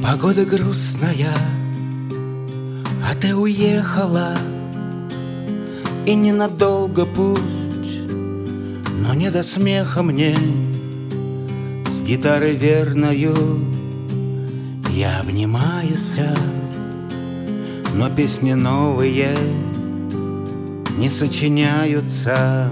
Погода грустная, а ты уехала. И ненадолго пусть, но не до смеха мне. С гитарой верною я обнимаюсь, но песни новые не сочиняются.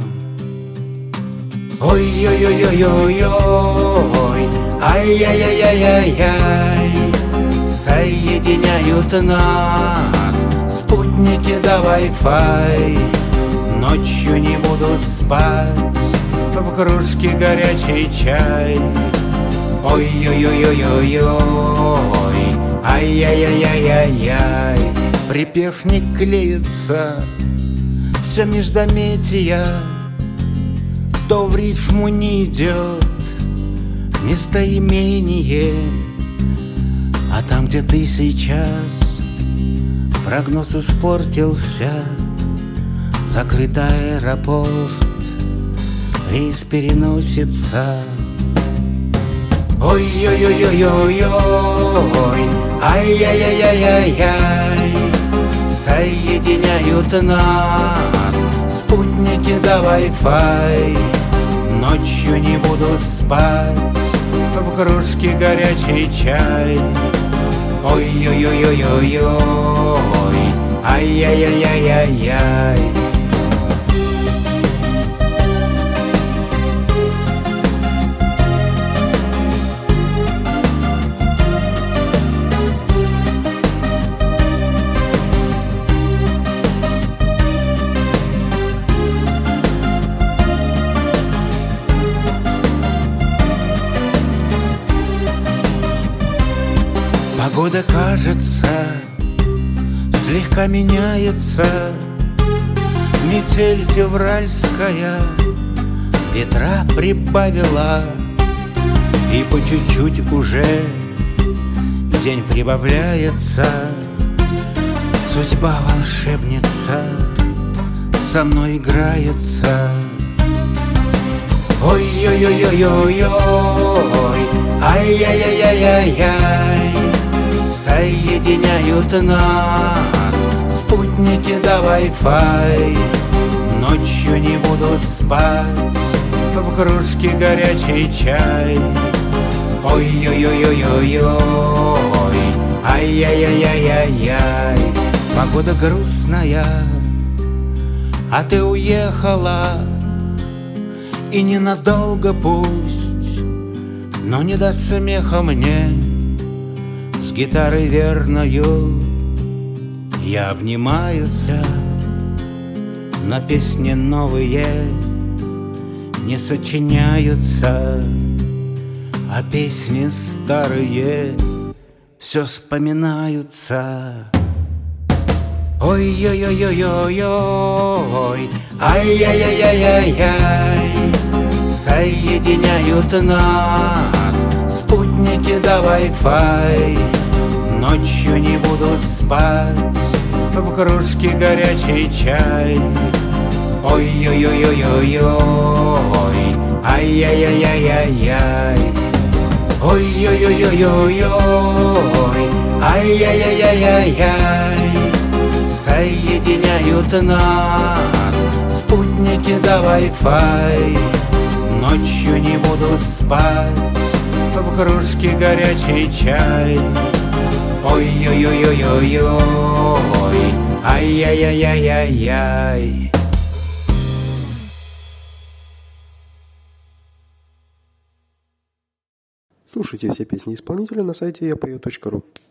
Ой-ой-ой-ой-ой-ой, ай-яй-яй-яй-яй, соединяют нас спутники да Wi-Fi. Ночью не буду спать, в кружке горячий чай. Ой-ой-ой-ой-ой-ой, ай-яй-яй-яй-яй, припев не клеится, все междометия, то в рифму не идет местоимение. А там, где ты сейчас, прогноз испортился, закрыт аэропорт, рейс переносится. Ой-ой-ой-ой-ой-ой, ай-яй-яй-яй-яй, соединяют нас спутники да Wi-Fi. Ночью не буду спать, в кружке горячий чай. Ой-ой-ой-ой-ой-ой, ай-яй-яй-яй-яй. Погода, кажется, слегка меняется. Метель февральская ветра прибавила, и по чуть-чуть уже день прибавляется. Судьба волшебница со мной играется. Ой-ой-ой-ой-ой-ой, ай-яй-яй-яй-яй, соединяют нас спутники да Wi-Fi. Ночью не буду спать, в кружке горячий чай. Ой-ой-ой-ой-ой-ой, ай-яй-яй-яй-яй. Погода грустная, а ты уехала. И ненадолго пусть, но не до смеха мне. С гитарой верною я обнимаюсь, но песни новые не сочиняются, а песни старые все вспоминаются. Ой-ой-ой-ой-ой-ой, ай-яй-яй-яй-яй, соединяют нас спутники да Wi-Fi. Ночью не буду спать, в кружке горячий чай. Ой-ой-ой-ой-ой-ой, ай-яй-яй-яй-яй. Ой-ой-ой-ой-ой-ой, ай-яй-яй-яй-яй, соединяют нас спутники да Wi-Fi. Ночью не буду спать, в кружке горячий чай. Ой-ой-ой-ой-ой-ой, ай-яй-яй-яй-яй. Слушайте все песни исполнителя на сайте yapою.ru.